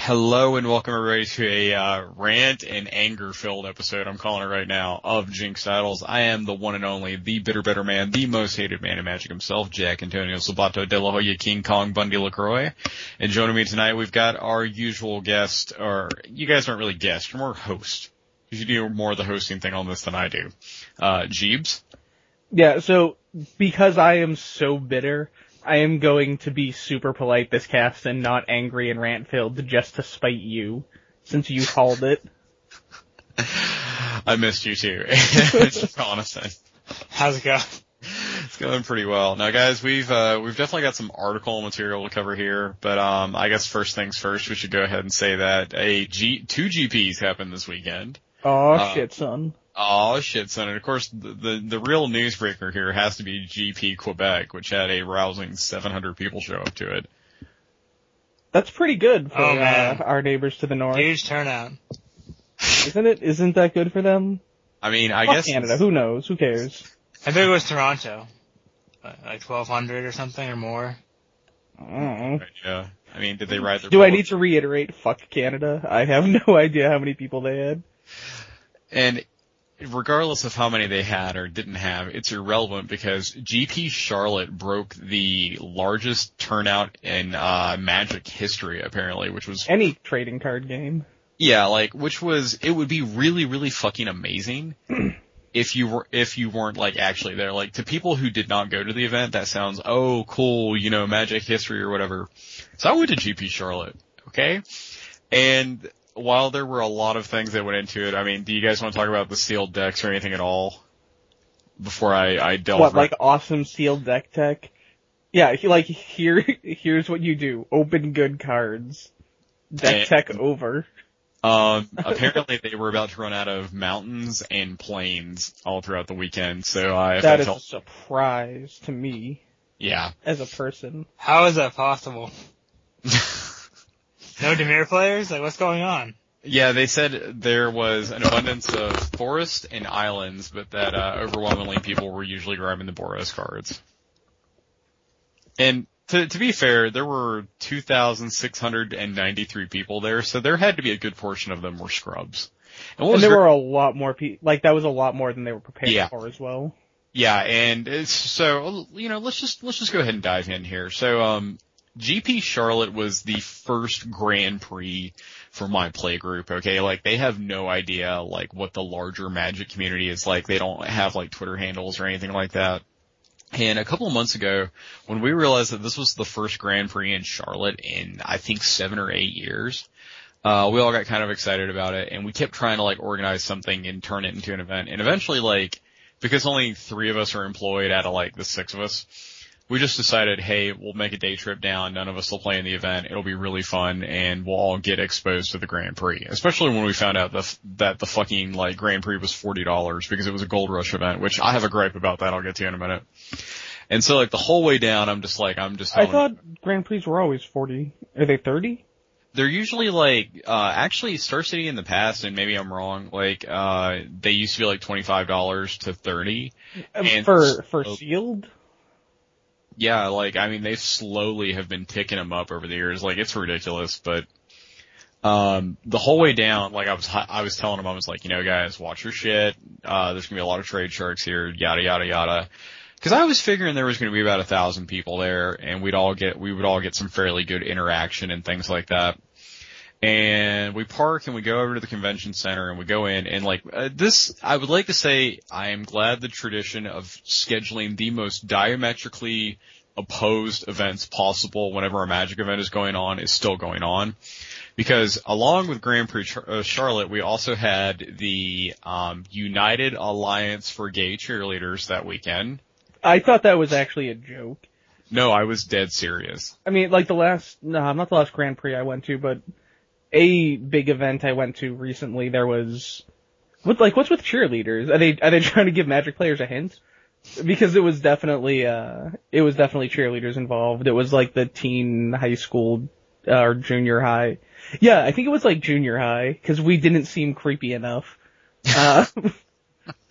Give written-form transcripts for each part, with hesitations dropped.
Hello and welcome everybody to a rant and anger-filled episode, I'm calling it right now, of Jinx Titles. I am the one and only, the bitter man, the most hated man in Magic himself, Jack Antonio Sabato de la Hoya King Kong Bundy LaCroix. And joining me tonight, we've got our usual guest, or you guys aren't really guests, you're more host. You do more of the hosting thing on this than I do. Jeebs? Yeah, so because I am so bitter, I am going to be super polite this cast and not angry and rant-filled just to spite you, since you called it. I missed you too, honestly. How's it going? It's going pretty well. Now guys, we've definitely got some article material to cover here, but I guess first things first, we should go ahead and say that two GPs happened this weekend. Aw, shit, son. Oh shit, son. And of course, the real newsbreaker here has to be GP Quebec, which had a rousing 700 people show up to it. That's pretty good for our neighbors to the north. Huge turnout. Isn't it? Isn't that good for them? I mean, I Fuck guess Canada. Who knows? Who cares? I think it was Toronto. Like 1,200 or something or more. I don't know. Yeah. I mean, did they ride their Do I need to reiterate, fuck Canada? I have no idea how many people they had. And regardless of how many they had or didn't have, it's irrelevant because GP Charlotte broke the largest turnout in Magic history, apparently, which was any trading card game. Yeah, it would be really, really fucking amazing if you weren't like actually there. Like, to people who did not go to the event, that sounds, oh cool, Magic history or whatever. So I went to GP Charlotte, okay? And while there were a lot of things that went into it, I mean, do you guys want to talk about the sealed decks or anything at all? Before I delve What, like awesome sealed deck tech? Yeah, here's what you do. Open good cards. Deck tech over. Apparently they were about to run out of mountains and plains all throughout the weekend, so that is a surprise to me. Yeah. As a person. How is that possible? No Dimir players? Like, what's going on? Yeah, they said there was an abundance of forest and islands, but that overwhelmingly people were usually grabbing the Boros cards. And to be fair, there were 2,693 people there, so there had to be a good portion of them were scrubs. And there were a lot more people, like that was a lot more than they were prepared for as well. Yeah, and let's just go ahead and dive in here. So, GP Charlotte was the first Grand Prix for my play group, okay? Like, they have no idea, like, what the larger Magic community is like. They don't have, like, Twitter handles or anything like that. And a couple of months ago, when we realized that this was the first Grand Prix in Charlotte in, I think, 7 or 8 years, we all got kind of excited about it, and we kept trying to, like, organize something and turn it into an event. And eventually, like, because only 3 of us are employed out of, like, the 6 of us, we just decided, hey, we'll make a day trip down. None of us will play in the event. It'll be really fun, and we'll all get exposed to the Grand Prix. Especially when we found out that the fucking, like, Grand Prix was $40 because it was a Gold Rush event, which I have a gripe about that. I'll get to in a minute. And so, like, the whole way down, I thought Grand Prix were always 40. Are they 30? They're usually like, actually Star City in the past, and maybe I'm wrong, like, they used to be like $25 to $30. And for sealed? Yeah, like, I mean, they slowly have been ticking them up over the years. Like, it's ridiculous, but, the whole way down, like, I was telling them, I was like, guys, watch your shit. There's gonna be a lot of trade sharks here, yada, yada, yada. Cause I was figuring there was gonna be about 1,000 people there, and we would all get some fairly good interaction and things like that. And we park and we go over to the convention center and we go in and like, I would like to say I am glad the tradition of scheduling the most diametrically opposed events possible whenever a Magic event is going on is still going on. Because along with Grand Prix Charlotte, we also had the, United Alliance for Gay Cheerleaders that weekend. I thought that was actually a joke. No, I was dead serious. I mean, like not the last Grand Prix I went to, but a big event I went to recently, there was, what's with cheerleaders? Are they trying to give Magic players a hint? Because it was definitely cheerleaders involved. It was like the teen high school, or junior high. Yeah, I think it was like junior high, cause we didn't seem creepy enough.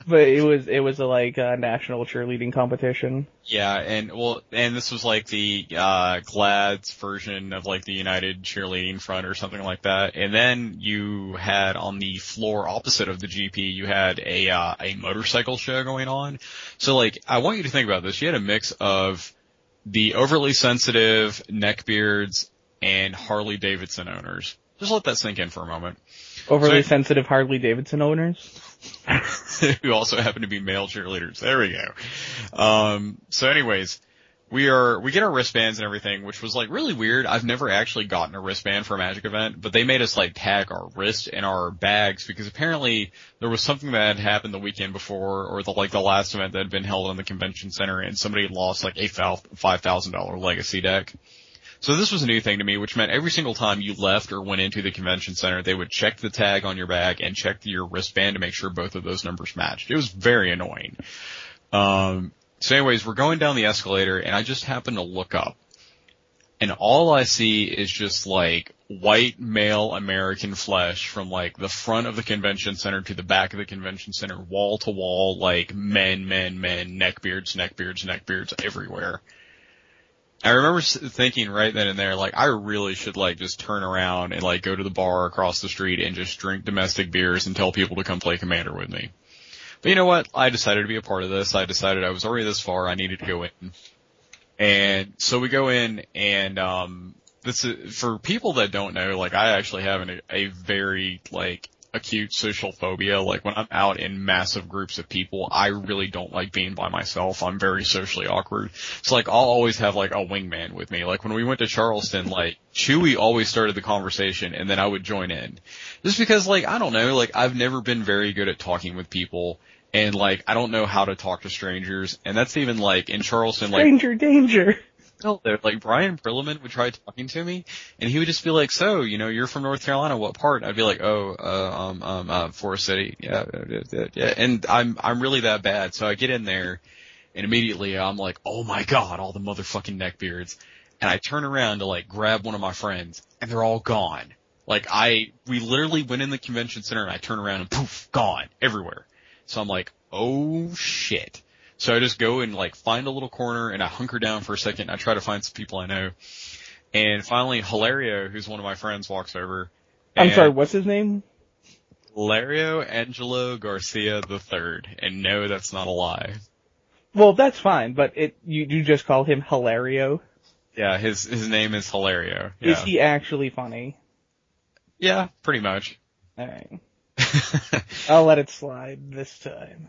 But it was a national cheerleading competition. Yeah, and this was like the GLAAD's version of like the United Cheerleading Front or something like that. And then you had on the floor opposite of the GP, you had a motorcycle show going on. So like, I want you to think about this. You had a mix of the overly sensitive neckbeards and Harley Davidson owners. Just let that sink in for a moment. Overly sensitive Harley Davidson owners? Who also happen to be male cheerleaders. There we go. So anyways, we get our wristbands and everything, which was like really weird. I've never actually gotten a wristband for a Magic event, but they made us like tag our wrist and our bags because apparently there was something that had happened the weekend before or the last event that had been held in the convention center and somebody had lost like a $5,000 legacy deck. So this was a new thing to me, which meant every single time you left or went into the convention center, they would check the tag on your bag and check your wristband to make sure both of those numbers matched. It was very annoying. So anyways, we're going down the escalator and I just happen to look up. And all I see is just like white male American flesh from like the front of the convention center to the back of the convention center, wall to wall, like men, neckbeards everywhere. I remember thinking right then and there, like, I really should, like, just turn around and, like, go to the bar across the street and just drink domestic beers and tell people to come play Commander with me. But you know what? I decided to be a part of this. I decided I was already this far. I needed to go in. And so we go in and, this is, for people that don't know, like, I actually have a very, like, acute social phobia. Like when I'm out in massive groups of people, I really don't like being by myself. I'm very socially awkward. So like I'll always have like a wingman with me. Like when we went to Charleston, like Chewy always started the conversation and then I would join in. Just because like, I don't know, like I've never been very good at talking with people and like I don't know how to talk to strangers. And that's even like in Charleston, like stranger danger. Like Brian Perlman would try talking to me and he would just be like, so, you know, you're from North Carolina, what part? I'd be like, Forest City. Yeah. And I'm really that bad. So I get in there and immediately I'm like, oh my God, all the motherfucking neckbeards. And I turn around to like grab one of my friends and they're all gone. Like we literally went in the convention center and I turn around and poof, gone everywhere. So I'm like, oh shit. So I just go and like find a little corner and I hunker down for a second. I try to find some people I know. And finally Hilario, who's one of my friends, walks over. I'm sorry, what's his name? Hilario Angelo Garcia III. And no, that's not a lie. Well, that's fine, but you just call him Hilario? Yeah, his name is Hilario. Yeah. Is he actually funny? Yeah, pretty much. Alright. I'll let it slide this time.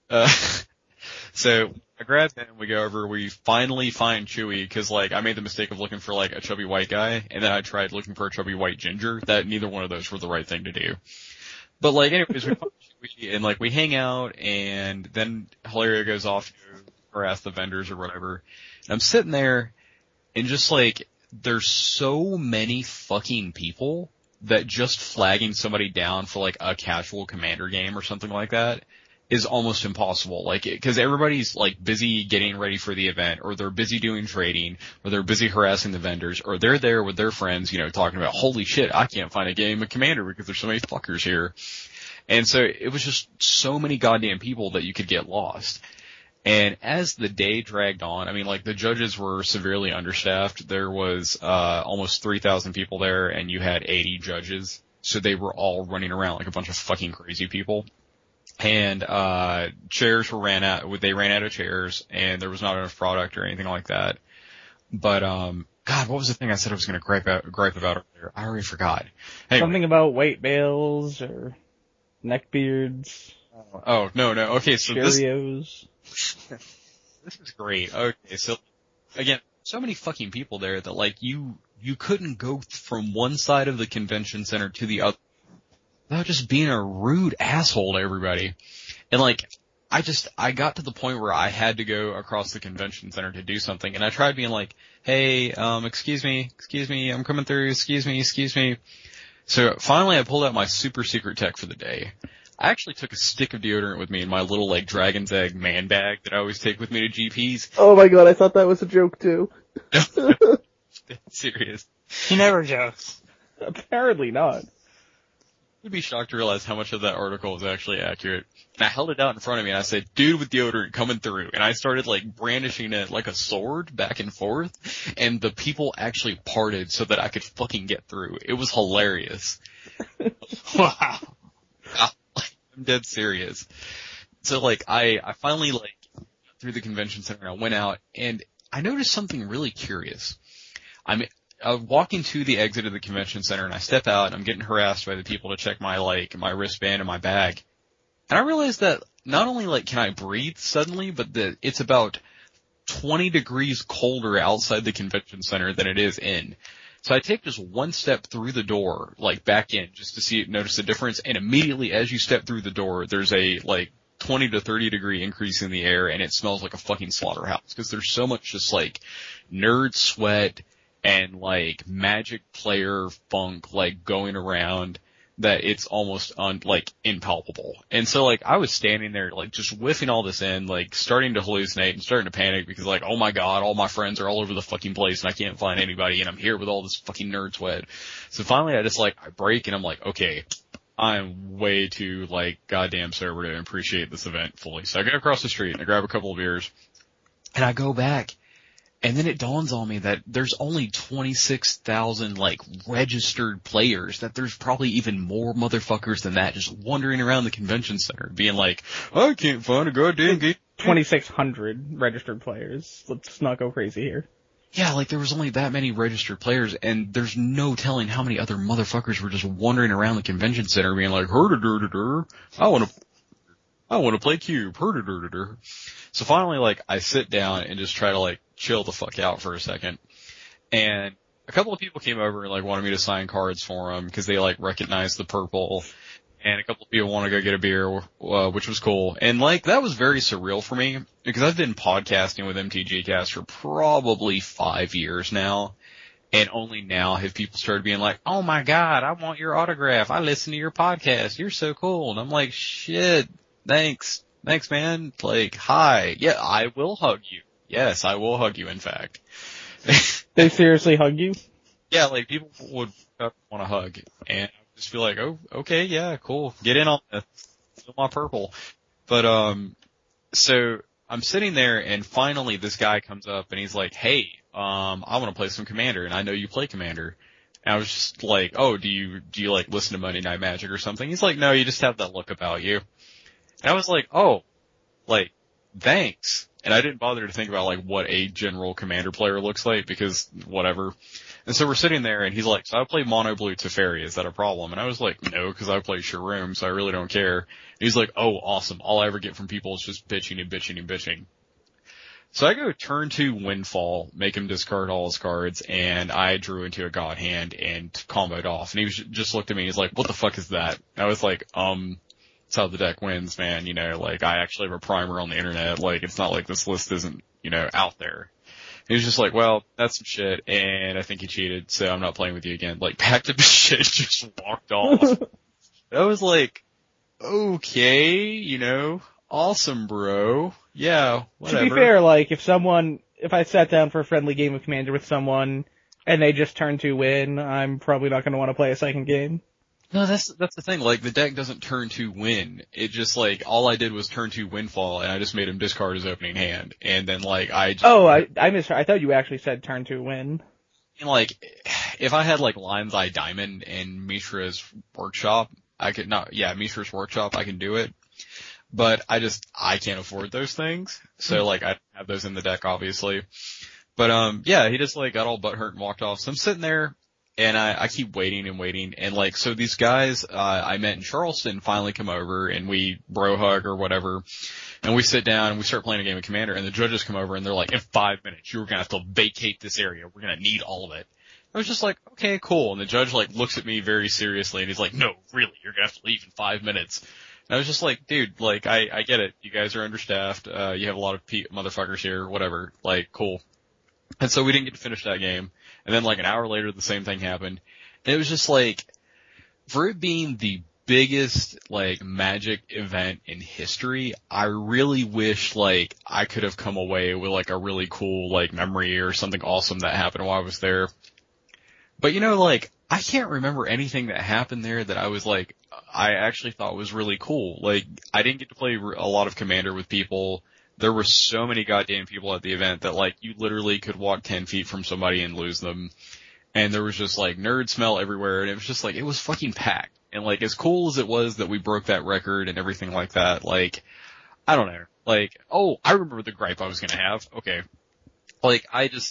So I grab him, we go over, we finally find Chewy, cause like I made the mistake of looking for like a chubby white guy, and then I tried looking for a chubby white ginger, that neither one of those were the right thing to do. But like anyways, we find Chewy, and like we hang out, and then Hilario goes off to harass the vendors or whatever, and I'm sitting there, and just like, there's so many fucking people that just flagging somebody down for like a casual Commander game or something like that is almost impossible. Like, cause everybody's like busy getting ready for the event, or they're busy doing trading, or they're busy harassing the vendors, or they're there with their friends, you know, talking about, holy shit, I can't find a game of Commander because there's so many fuckers here. And so it was just so many goddamn people that you could get lost. And as the day dragged on, I mean, like the judges were severely understaffed. There was, almost 3,000 people there and you had 80 judges. So they were all running around like a bunch of fucking crazy people. And, chairs they ran out of chairs and there was not enough product or anything like that. But, God, what was the thing I said I was going to gripe about earlier? I already forgot. Anyway. Something about white bales or neckbeards. Oh, no. Okay, so Cheerios. This is great. Okay, so again, so many fucking people there that like you couldn't go from one side of the convention center to the other without just being a rude asshole to everybody. And like, I got to the point where I had to go across the convention center to do something, and I tried being like, hey, excuse me, I'm coming through, excuse me. So finally I pulled out my super secret tech for the day. I actually took a stick of deodorant with me in my little like Dragon's Egg man bag that I always take with me to GPs. Oh my God, I thought that was a joke too. Serious. He never jokes. Apparently not. would be shocked to realize how much of that article was actually accurate. And I held it out in front of me and I said, dude with deodorant coming through. And I started like brandishing it like a sword back and forth. And the people actually parted so that I could fucking get through. It was hilarious. Wow. I'm dead serious. So like I finally like through the convention center, I went out and I noticed something really curious. I'm walking to the exit of the convention center and I step out and I'm getting harassed by the people to check my my wristband and my bag. And I realized that not only like can I breathe suddenly, but that it's about 20 degrees colder outside the convention center than it is in. So I take just one step through the door, like back in, just to notice the difference. And immediately as you step through the door, there's a like 20 to 30 degree increase in the air and it smells like a fucking slaughterhouse because there's so much just like nerd sweat and like Magic player funk like going around that it's almost impalpable. And so like I was standing there like just whiffing all this in, like starting to hallucinate and starting to panic because like, oh my god, all my friends are all over the fucking place and I can't find anybody and I'm here with all this fucking nerd sweat. So finally I break and I'm like, okay, I'm way too like goddamn sober to appreciate this event fully. So I go across the street and I grab a couple of beers and I go back. And then it dawns on me that there's only 26,000 like registered players, that there's probably even more motherfuckers than that just wandering around the convention center being like, I can't find a goddamn game. 2,600 registered players. Let's not go crazy here. Yeah, like there was only that many registered players and there's no telling how many other motherfuckers were just wandering around the convention center being like, I want to play Cube. So finally, like, I sit down and just try to, like, chill the fuck out for a second. And a couple of people came over and, like, wanted me to sign cards for them because they, like, recognized the purple. And a couple of people want to go get a beer, which was cool. And, like, that was very surreal for me because I've been podcasting with MTGcast for probably 5 years now. And only now have people started being like, oh my god, I want your autograph. I listen to your podcast. You're so cool. And I'm like, shit, thanks, man. Like, hi. Yeah, I will hug you. Yes, I will hug you, in fact. They seriously hug you? Yeah, like, people would want to hug. And I would just be like, oh, okay, yeah, cool. Get in on this. Feel my purple. But, so I'm sitting there and finally this guy comes up and he's like, hey, I want to play some Commander and I know you play Commander. And I was just like, oh, do you like listen to Monday Night Magic or something? He's like, no, you just have that look about you. And I was like, oh, like, thanks. And I didn't bother to think about like what a general Commander player looks like because whatever. And so we're sitting there and he's like, so I play mono blue Teferi, is that a problem? And I was like, no, because I play Shroom, so I really don't care. And he's like, oh, awesome. All I ever get from people is just bitching and bitching and bitching. So I go turn 2 Windfall, make him discard all his cards, and I drew into a God Hand and comboed off. And he was just looked at me, he's like, what the fuck is that? And I was like, that's how the deck wins, man. You know, like, I actually have a primer on the internet. Like, it's not like this list isn't, you know, out there. He was just like, well, that's some shit, and I think he cheated, so I'm not playing with you again. Like, packed up his shit, just walked off. I was like, okay, you know, awesome, bro. Yeah, whatever. To be fair, like, if I sat down for a friendly game of Commander with someone, and they just turn 2 win, I'm probably not gonna want to play a second game. No, that's the thing. Like, the deck doesn't turn 2 win. It just, like, all I did was turn 2 Windfall, and I just made him discard his opening hand. And then, like, I missed. I thought you actually said turn 2 win. And, like, if I had, like, Lion's Eye Diamond and Mishra's Workshop, Mishra's Workshop, I can do it. But I can't afford those things. So, like, I don't have those in the deck, obviously. But, yeah, he just, like, got all butthurt and walked off. So I'm sitting there, and I keep waiting and waiting, and like, so these guys, I met in Charleston finally come over, and we bro hug or whatever, and we sit down and we start playing a game of Commander, and the judges come over and they're like, in 5 minutes, you're gonna have to vacate this area, we're gonna need all of it. I was just like, okay, cool, and the judge like looks at me very seriously, and he's like, no, really, you're gonna have to leave in 5 minutes. And I was just like, dude, like, I get it, you guys are understaffed, you have a lot of motherfuckers here, whatever, like, cool. And so we didn't get to finish that game. And then like an hour later, the same thing happened. And it was just like, for it being the biggest like Magic event in history, I really wish like I could have come away with like a really cool like memory or something awesome that happened while I was there. But you know, like, I can't remember anything that happened there that I was like, I actually thought was really cool. Like, I didn't get to play a lot of Commander with people. There were so many goddamn people at the event that like, you literally could walk 10 feet from somebody and lose them. And there was just like nerd smell everywhere, and it was just like, it was fucking packed. And like, as cool as it was that we broke that record and everything like that, like, I don't know. Like, oh, I remember the gripe I was gonna have. Okay. Like,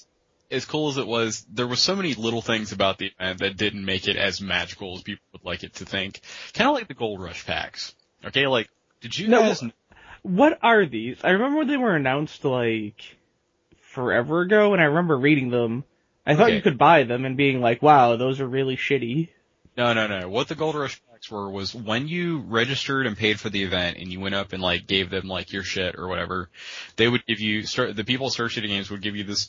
as cool as it was, there were so many little things about the event that didn't make it as magical as people would like it to think. Kinda like the Gold Rush packs. Okay, like, did you guys... What are these? I remember when they were announced, like, forever ago, and I remember reading them. I thought you could buy them and being like, wow, those are really shitty. No. What the Gold Rush packs were was when you registered and paid for the event and you went up and like gave them like your shit or whatever, they would give you, the people at Star City Games would give you this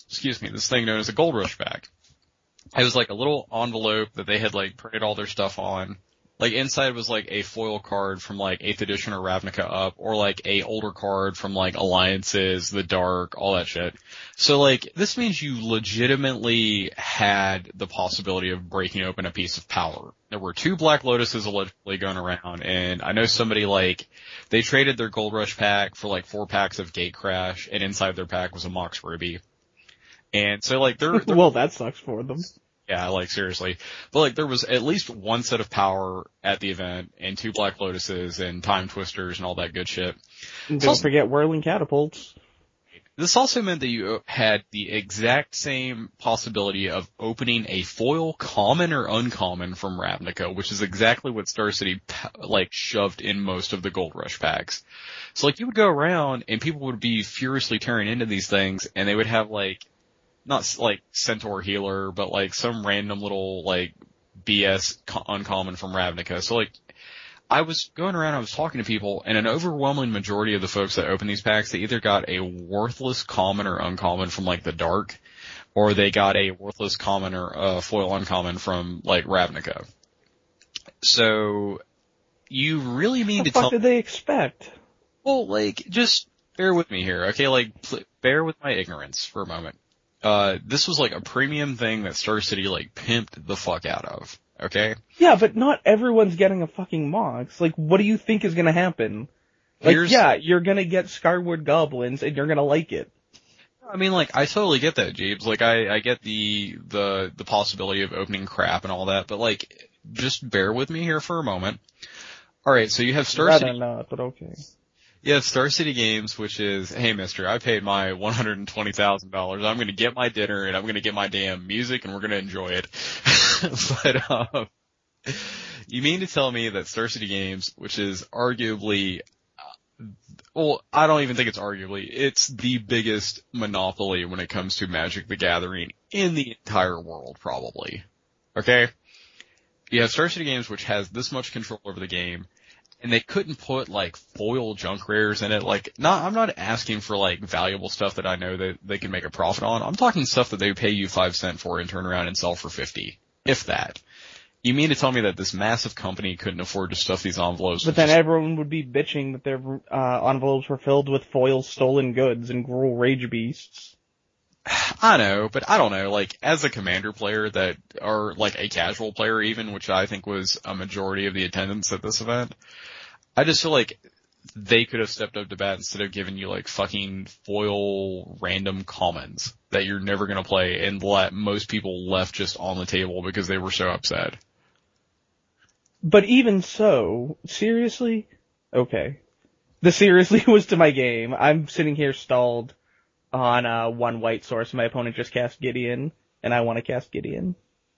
thing known as a Gold Rush pack. It was like a little envelope that they had like printed all their stuff on. Like inside was like a foil card from like 8th edition or Ravnica up, or like a older card from like Alliances, The Dark, all that shit. So like, this means you legitimately had the possibility of breaking open a piece of power. There were 2 Black Lotuses allegedly going around, and I know somebody like, they traded their Gold Rush pack for like 4 packs of Gatecrash, and inside their pack was a Mox Ruby. And so like, they're well, that sucks for them. Yeah, like seriously. But like there was at least 1 set of power at the event and 2 Black Lotuses and Time Twisters and all that good shit. And don't forget Whirling Catapults. This also meant that you had the exact same possibility of opening a foil common or uncommon from Ravnica, which is exactly what Star City like shoved in most of the Gold Rush packs. So like you would go around and people would be furiously tearing into these things, and they would have like, not like Centaur Healer, but like some random little like BS uncommon from Ravnica. So like, I was going around, I was talking to people, and an overwhelming majority of the folks that opened these packs, they either got a worthless common or uncommon from like the Dark, or they got a worthless common or foil uncommon from like Ravnica. So, you really mean to tell... What the fuck did they expect? Well, like, just bear with me here, okay? Like, bear with my ignorance for a moment. This was like a premium thing that Star City like pimped the fuck out of, okay? Yeah, but not everyone's getting a fucking Mox. Like, what do you think is gonna happen? Like, yeah, you're gonna get Skyward Goblins and you're gonna like it. I mean, like, I totally get that, Jeeves. Like, I get the possibility of opening crap and all that, but like, just bear with me here for a moment. Alright, so you have Star City. Not, but okay. You have Star City Games, which is, hey mister, I paid my $120,000. I'm gonna get my dinner and I'm gonna get my damn music and we're gonna enjoy it. But, you mean to tell me that Star City Games, which is arguably, well, I don't even think it's arguably, it's the biggest monopoly when it comes to Magic the Gathering in the entire world, probably. Okay? You have Star City Games, which has this much control over the game, and they couldn't put like foil junk rares in it. Like, I'm not asking for like valuable stuff that I know that they can make a profit on. I'm talking stuff that they pay you 5 cents for and turn around and sell for 50. If that. You mean to tell me that this massive company couldn't afford to stuff these envelopes? But then everyone would be bitching that their envelopes were filled with foil stolen goods and Gruul Rage Beasts. I know, but I don't know, like, as a Commander player that, or like a casual player even, which I think was a majority of the attendance at this event, I just feel like they could have stepped up to bat instead of giving you like fucking foil random commons that you're never gonna play and let most people left just on the table because they were so upset. But even so, seriously? Okay. The seriously was to my game. I'm sitting here stalled on 1 white source. My opponent just cast Gideon, and I want to cast Gideon.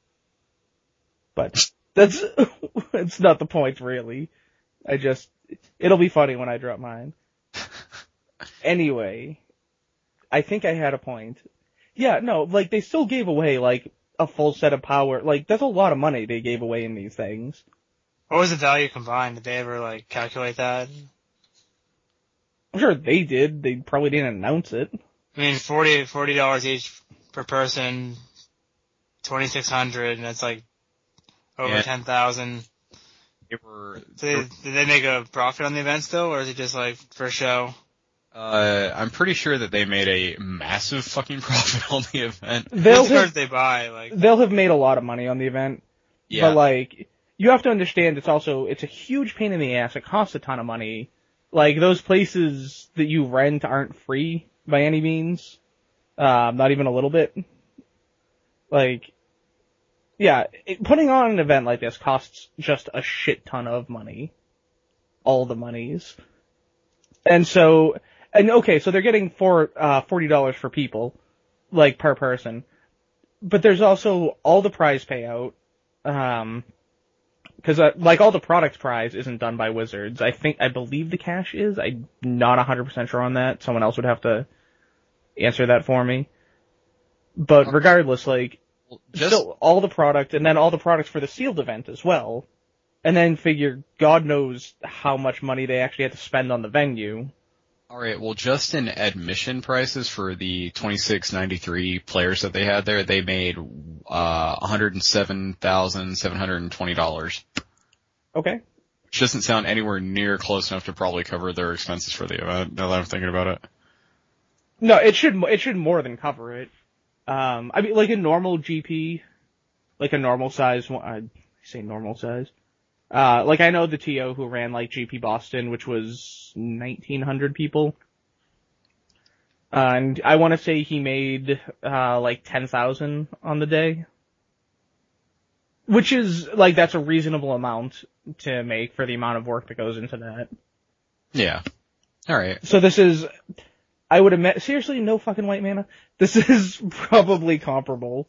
But it's not the point, really. It'll be funny when I drop mine. Anyway, I think I had a point. Yeah, no, like, they still gave away, like, a full set of power. Like, that's a lot of money they gave away in these things. What was the value combined? Did they ever, like, calculate that? I'm sure they did. They probably didn't announce it. I mean, $40 each per person, $2,600, and that's like over 10,000. They were. So did they make a profit on the event still, or is it just like for show? I'm pretty sure that they made a massive fucking profit on the event. They'll What cards have, they buy, like, they'll have made a lot of money on the event. Yeah. But like, you have to understand it's a huge pain in the ass. It costs a ton of money. Like, those places that you rent aren't free by any means. Not even a little bit. Like, yeah, putting on an event like this costs just a shit ton of money. All the monies. And so they're getting $40 for people, like, per person. But there's also all the prize payout, cause, like, all the product prize isn't done by Wizards. I believe the cash is. I'm not 100% sure on that. Someone else would have to answer that for me. But regardless, like, still all the product, and then all the products for the sealed event as well. And then figure, God knows how much money they actually had to spend on the venue. Alright, well just in admission prices for the 2693 players that they had there, they made, $107,720. Okay. Which doesn't sound anywhere near close enough to probably cover their expenses for the event, now that I'm thinking about it. No, it should more than cover it. I mean, like a normal GP, like a normal size one, I say normal size. Like I know the TO who ran like GP Boston, which was 1,900 people. And I want to say he made, like 10,000 on the day. Which is, like, that's a reasonable amount to make for the amount of work that goes into that. Yeah. Alright. So this is, I would admit, seriously, no fucking white mana? This is probably comparable.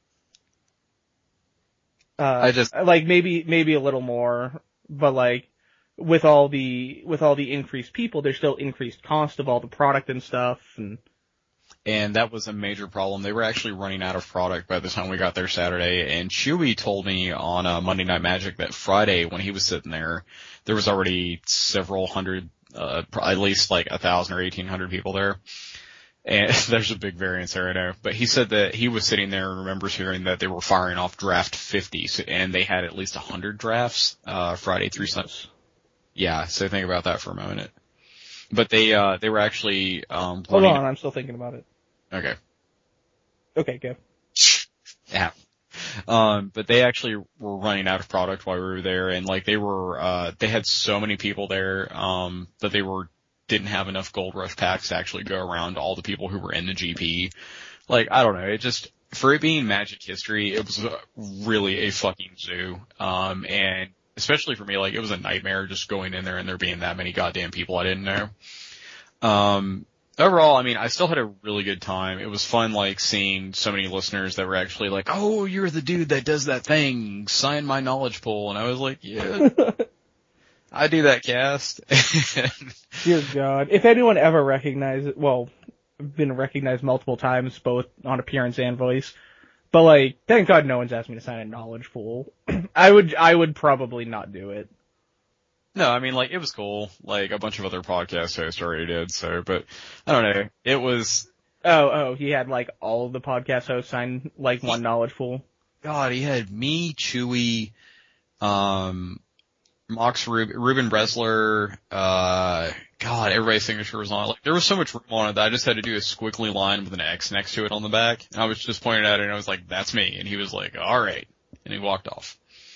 Like maybe a little more, but like, with all the increased people, there's still increased cost of all the product and stuff, And that was a major problem. They were actually running out of product by the time we got there Saturday, and Chewy told me on Monday Night Magic that Friday, when he was sitting there, there was already several hundred, at least like 1,000 or 1,800 people there. And there's a big variance there, I know. But he said that he was sitting there and remembers hearing that they were firing off draft 50, and they had at least 100 drafts, Friday through Sunday. Yeah, so think about that for a moment. But they were actually, Hold on, I'm still thinking about it. Okay. Okay, go. Yeah. But they actually were running out of product while we were there, and like they had so many people there, that they didn't have enough Gold Rush packs to actually go around to all the people who were in the GP. Like, I don't know, it just, for it being Magic history, it was really a fucking zoo. And especially for me, like, it was a nightmare just going in there and there being that many goddamn people I didn't know. Overall, I mean, I still had a really good time. It was fun, like, seeing so many listeners that were actually like, oh, you're the dude that does that thing, sign my knowledge pool. And I was like, yeah, I do that cast. Dear God. If anyone ever recognizes, well, I've been recognized multiple times, both on appearance and voice, but like, thank God no one's asked me to sign a knowledge pool. I would probably not do it. No, I mean, like, it was cool. Like, a bunch of other podcast hosts already did, so, but, I don't know. It was... Oh, he had, like, all the podcast hosts sign, like, one knowledge pool? God, he had me, Chewy, Mox, Ruben Bresler, God, everybody's signature was on it. Like, there was so much room on it that I just had to do a squiggly line with an X next to it on the back. And I was just pointing at it and I was like, that's me. And he was like, alright. And he walked off.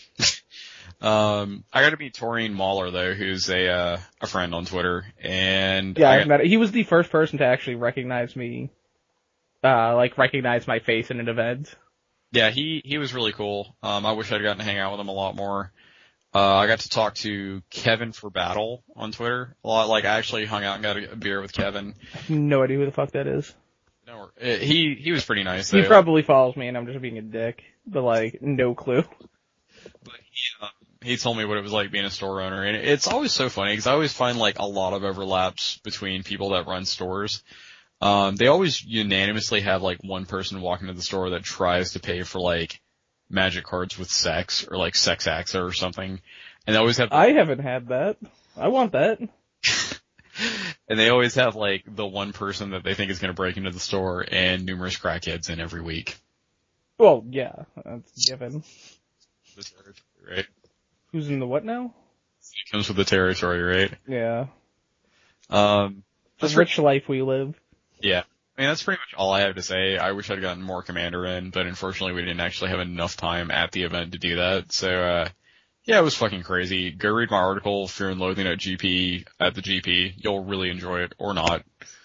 I got to meet Taurine Mahler though, who's a friend on Twitter, and yeah, I've met him. He was the first person to actually recognize me, like recognize my face in an event. Yeah, he was really cool. I wish I'd gotten to hang out with him a lot more. I got to talk to Kevin for Battle on Twitter a lot. Like, I actually hung out and got a beer with Kevin. No idea who the fuck that is. No, he was pretty nice though. He probably follows me and I'm just being a dick, but like, no clue. But he told me what it was like being a store owner, and it's always so funny because I always find like a lot of overlaps between people that run stores. They always unanimously have like one person walk into the store that tries to pay for like Magic cards with sex or like sex acts or something, and they always have. I haven't had that. I want that. And they always have like the one person that they think is going to break into the store, and numerous crackheads in every week. Well, yeah, that's given. The territory, right? Who's in the what now? It comes with the territory, right? Yeah. The rich life we live. Yeah. I mean, that's pretty much all I have to say. I wish I'd gotten more Commander in, but unfortunately we didn't actually have enough time at the event to do that. So, yeah, it was fucking crazy. Go read my article, Fear and Loathing at the GP. You'll really enjoy it, or not.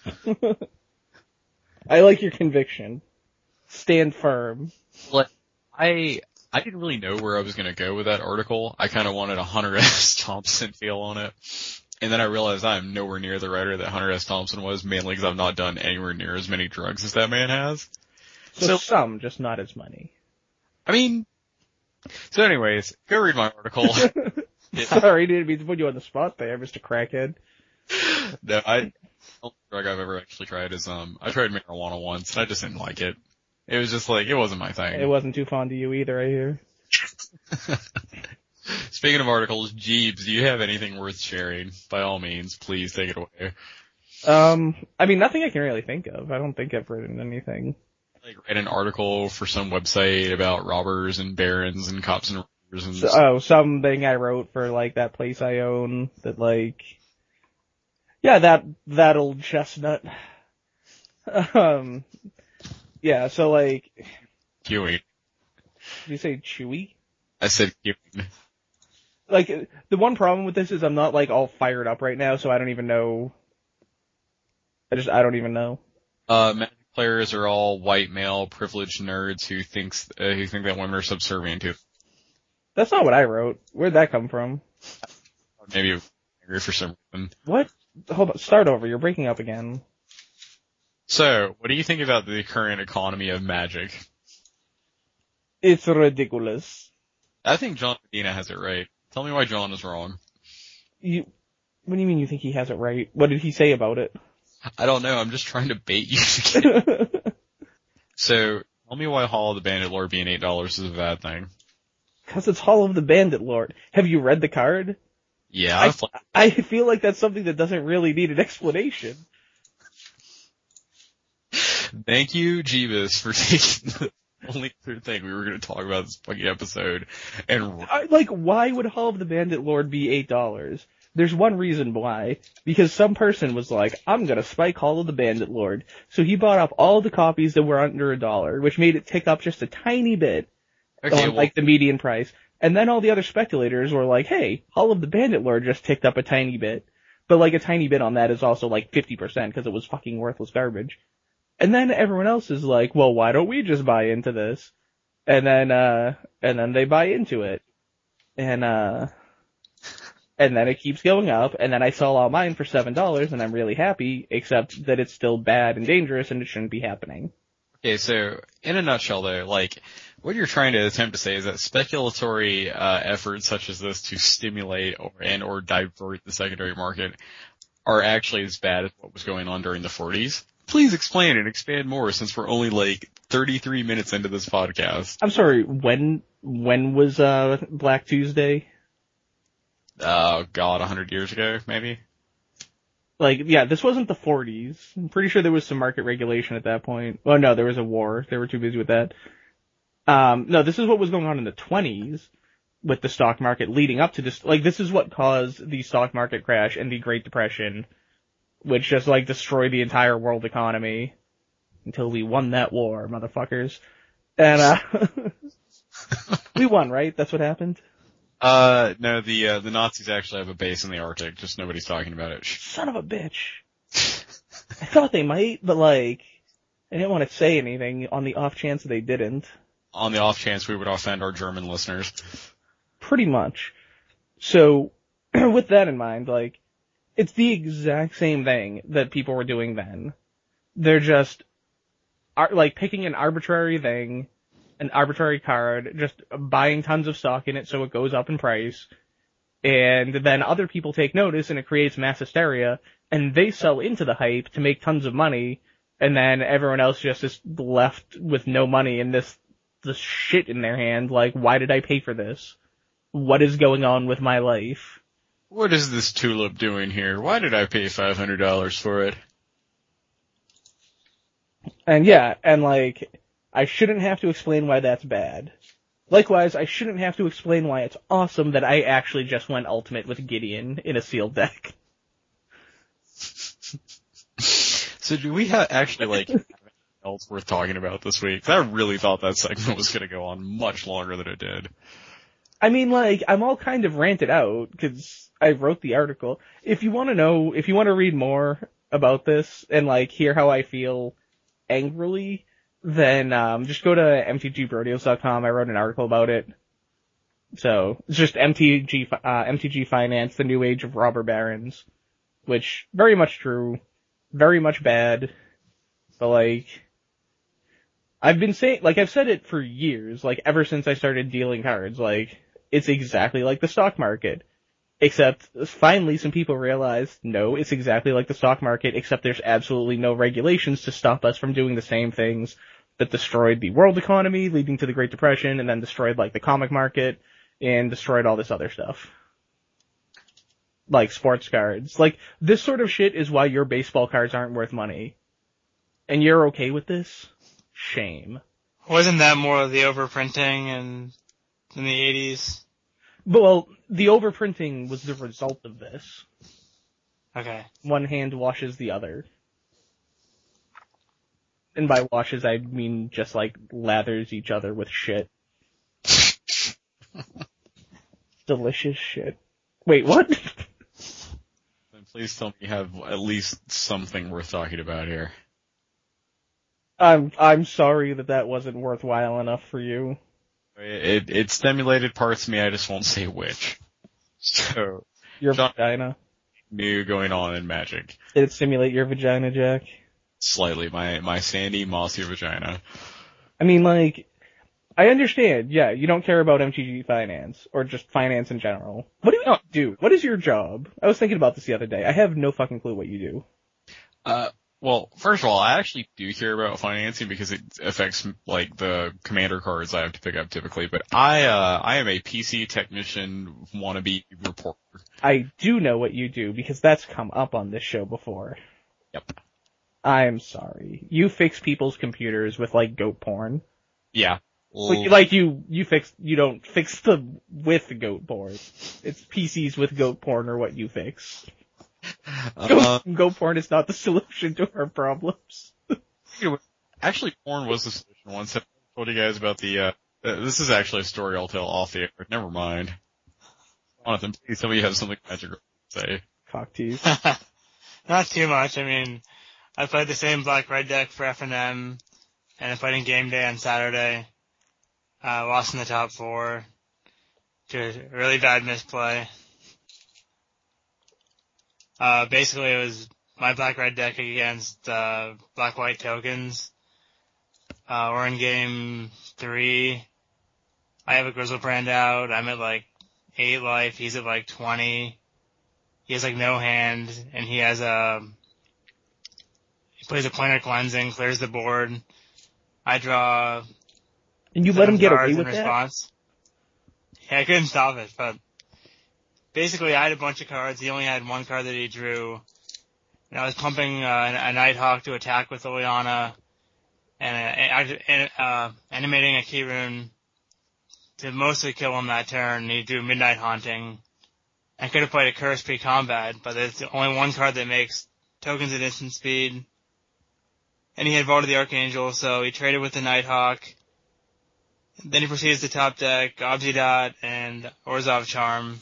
I like your conviction. Stand firm. Like, I didn't really know where I was gonna go with that article. I kinda wanted a Hunter S. Thompson feel on it. And then I realized I'm nowhere near the writer that Hunter S. Thompson was, mainly because I've not done anywhere near as many drugs as that man has. So some, just not as many. I mean, so anyways, go read my article. Sorry, didn't mean to put you on the spot there, Mr. Crackhead. No, the only drug I've ever actually tried is, I tried marijuana once, and I just didn't like it. It was just like, it wasn't my thing. It wasn't too fond of you either, I hear. Speaking of articles, Jeebs, do you have anything worth sharing? By all means, please take it away. I mean, nothing I can really think of. I don't think I've written anything. Like, read an article for some website about robbers and barons and cops and robbers and... Something I wrote for, like, that place I own that, like... Yeah, that old chestnut. Yeah, so, like... Queuing. Did you say chewy? I said queuing. Like, the one problem with this is I'm not, like, all fired up right now, so I don't even know. I don't even know. Magic players are all white male privileged nerds who think that women are subservient to. That's not what I wrote. Where'd that come from? Maybe you're angry for some reason. What? Hold on, start over. You're breaking up again. So, what do you think about the current economy of Magic? It's ridiculous. I think John Medina has it right. Tell me why John is wrong. What do you mean you think he has it right? What did he say about it? I don't know. I'm just trying to bait you. So, tell me why Hall of the Bandit Lord being $8 is a bad thing. Because it's Hall of the Bandit Lord. Have you read the card? Yeah. I feel like that's something that doesn't really need an explanation. Thank you, Jeebus, for taking the only other thing we were going to talk about this fucking episode. And why would Hall of the Bandit Lord be $8? There's one reason why. Because some person was like, I'm gonna spike Hall of the Bandit Lord. So he bought up all the copies that were under $1, which made it tick up just a tiny bit. Okay, on, like, the median price. And then all the other speculators were like, hey, Hall of the Bandit Lord just ticked up a tiny bit. But, like, a tiny bit on that is also, like, 50% because it was fucking worthless garbage. And then everyone else is like, well, why don't we just buy into this? And then they buy into it. And then it keeps going up, and then I sell all mine for $7, and I'm really happy, except that it's still bad and dangerous, and it shouldn't be happening. Okay, so, in a nutshell though, like, what you're trying to attempt to say is that speculatory efforts such as this to stimulate or divert the secondary market are actually as bad as what was going on during the 40s. Please explain and expand more, since we're only like 33 minutes into this podcast. I'm sorry, when was Black Tuesday? Oh god, 100 years ago, maybe? Like, yeah, this wasn't the 40s. I'm pretty sure there was some market regulation at that point. Oh no, there was a war. They were too busy with that. No, this is what was going on in the 20s with the stock market leading up to this. Like, this is what caused the stock market crash and the Great Depression, which just, like, destroyed the entire world economy until we won that war, motherfuckers. And, we won, right? That's what happened? No, the Nazis actually have a base in the Arctic, just nobody's talking about it. Son of a bitch. I thought they might, but, like, I didn't want to say anything on the off chance they didn't. On the off chance we would offend our German listeners. Pretty much. So, with that in mind, like, it's the exact same thing that people were doing then. They're just, like, picking an arbitrary thing, an arbitrary card, just buying tons of stock in it so it goes up in price, and then other people take notice and it creates mass hysteria, and they sell into the hype to make tons of money, and then everyone else just is left with no money and this shit in their hand, like, why did I pay for this? What is going on with my life? What is this tulip doing here? Why did I pay $500 for it? And yeah, and like, I shouldn't have to explain why that's bad. Likewise, I shouldn't have to explain why it's awesome that I actually just went ultimate with Gideon in a sealed deck. So do we actually have anything else worth talking about this week? I really thought that segment was going to go on much longer than it did. I mean, I'm all kind of ranted out because I wrote the article. If you want to read more about this and hear how I feel angrily, then just go to mtgbrodios.com. I wrote an article about it. So it's just MTG Finance, the new age of robber barons, which very much true, very much bad, but I've been saying, I've said it for years, ever since I started dealing cards, it's exactly like the stock market. Except, finally some people realized, no, it's exactly like the stock market, except there's absolutely no regulations to stop us from doing the same things that destroyed the world economy, leading to the Great Depression, and then destroyed, the comic market, and destroyed all this other stuff. Like sports cards. This sort of shit is why your baseball cards aren't worth money. And you're okay with this? Shame. Wasn't that more of the overprinting in the 80s? Well, the overprinting was the result of this. Okay. One hand washes the other. And by washes, I mean just lathers each other with shit. Delicious shit. Wait, what? Then please tell me you have at least something worth talking about here. I'm sorry that wasn't worthwhile enough for you. It stimulated parts of me, I just won't say which. So, your vagina. New going on in Magic. Did it stimulate your vagina, Jack? Slightly, my sandy, mossy vagina. I mean, I understand, yeah, you don't care about MTG Finance, or just finance in general. What do you do? What is your job? I was thinking about this the other day. I have no fucking clue what you do. Well, first of all, I actually do care about financing because it affects, the commander cards I have to pick up typically, but I am a PC technician wannabe reporter. I do know what you do because that's come up on this show before. Yep. I'm sorry. You fix people's computers with, goat porn. Yeah. You don't fix them with goat porn. It's PCs with goat porn are what you fix. Goat porn is not the solution to our problems. Actually, porn was the solution once. I told you guys about this is actually a story I'll tell off the air. Never mind. Jonathan, please tell me you have something magical to say. Cock tease. Not too much. I mean, I played the same black-red deck for F&M, and I played in game day on Saturday. Lost in the top 4 to a really bad misplay. Basically it was my black-red deck against, black-white tokens. We're in game 3. I have a Grizzlebrand out. I'm at 8 life. He's at 20. He has no hand, and he plays a Planar Cleansing, clears the board. I draw. And you let him get away with that? Response. Yeah, I couldn't stop it, but basically I had a bunch of cards. He only had one card that he drew. And I was pumping a Nighthawk to attack with Liliana and animating a Key Rune to mostly kill him that turn. He drew Midnight Haunting. I could have played a Curse pre-combat, but there's only one card that makes tokens at instant speed. And he had voted the Archangel, so he traded with the Nighthawk. Then he proceeds to top deck Obsidian and Orzhov Charm.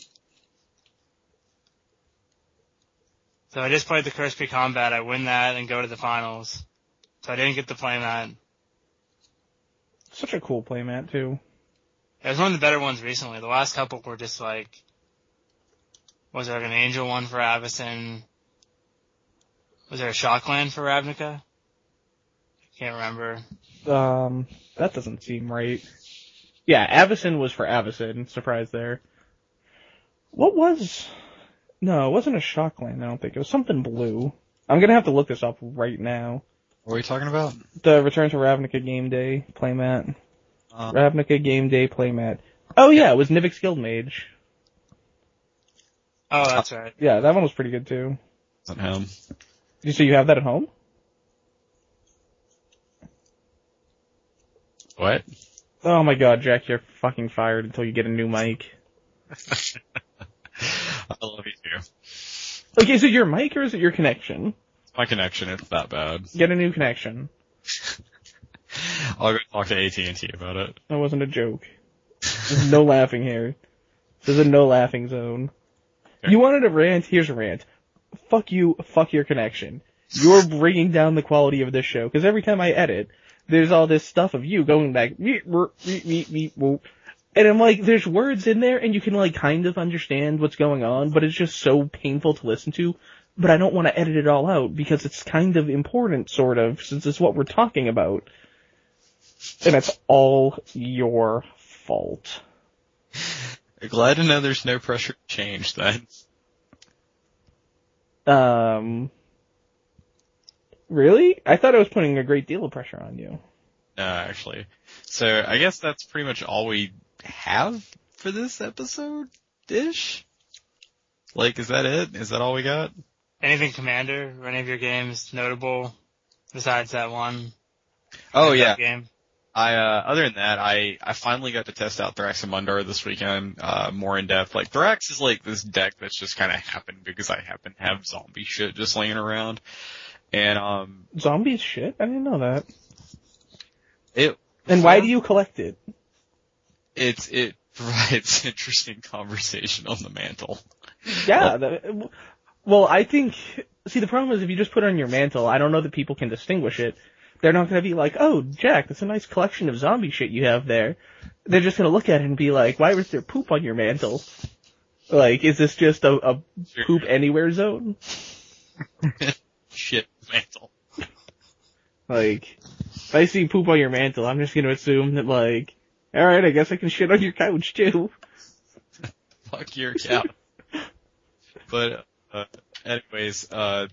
So I just played the Curse pre-combat, I win that and go to the finals. So I didn't get to play that. Such a cool playmat, too. It was one of the better ones recently. The last couple were just was there an Angel one for Avacyn? Was there a Shockland for Ravnica? Can't remember. That doesn't seem right. Yeah, Avacyn was for Avacyn. Surprise there. No, it wasn't a Shockland, I don't think. It was something blue. I'm gonna have to look this up right now. What are you talking about? The Return to Ravnica Game Day playmat. Ravnica Game Day playmat. Oh yeah, it was Nivix Guildmage. Oh, that's right. Yeah, that one was pretty good too. It's at home. So you have that at home? What? Oh my god, Jack, you're fucking fired until you get a new mic. I love you too. Okay, is it your mic or is it your connection? my connection. It's that bad. Get a new connection. I'll go talk to AT&T about it. That wasn't a joke. There's no laughing here. This is a no laughing zone. Okay. You wanted a rant? Here's a rant. Fuck you, fuck your connection. You're bringing down the quality of this show, because every time I edit, there's all this stuff of you going back, and I'm like, there's words in there, and you can like kind of understand what's going on, but it's just so painful to listen to, but I don't want to edit it all out, because it's kind of important, sort of, since it's what we're talking about. And it's all your fault. Glad to know there's no pressure to change then. Really? I thought I was putting a great deal of pressure on you. No, actually. So I guess that's pretty much all we have for this episode-ish? Like, is that it? Is that all we got? Anything Commander or any of your games notable besides that one? Oh yeah. Game? Other than that, I finally got to test out Thraxamundar this weekend, more in depth. Like, Thrax is like this deck that's just kinda happened because I happen to have zombie shit just laying around. And, Zombie shit? I didn't know that. And why do you collect it? It provides interesting conversation on the mantle. Yeah, well, I think, see, the problem is if you just put it on your mantle, I don't know that people can distinguish it. They're not gonna be like, oh, Jack, that's a nice collection of zombie shit you have there. They're just gonna look at it and be like, why was there poop on your mantle? Like, is this just a poop anywhere zone? Shit mantle. Like, if I see poop on your mantle, I'm just gonna assume that like, alright, I guess I can shit on your couch too. Fuck your couch. But, anyways,